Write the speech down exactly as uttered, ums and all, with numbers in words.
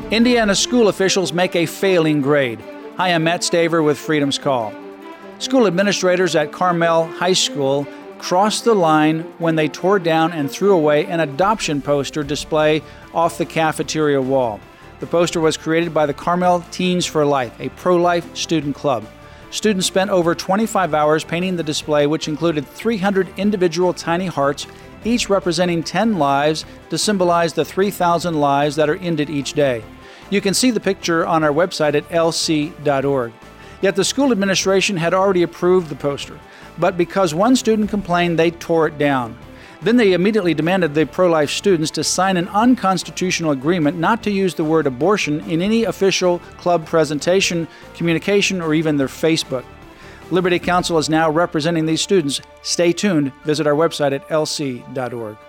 Indiana school officials make a failing grade. Hi, I'm Matt Staver with Freedom's Call. School administrators at Carmel High School crossed the line when they tore down and threw away an adoption poster display off the cafeteria wall. The poster was created by the Carmel Teens for Life, a pro-life student club. Students spent over twenty-five hours painting the display, which included three hundred individual tiny hearts, each representing ten lives to symbolize the three thousand lives that are ended each day. You can see the picture on our website at L C dot org. Yet the school administration had already approved the poster, but because one student complained, they tore it down. Then they immediately demanded the pro-life students to sign an unconstitutional agreement not to use the word abortion in any official club presentation, communication, or even their Facebook. Liberty Counsel is now representing these students. Stay tuned. Visit our website at L C dot org.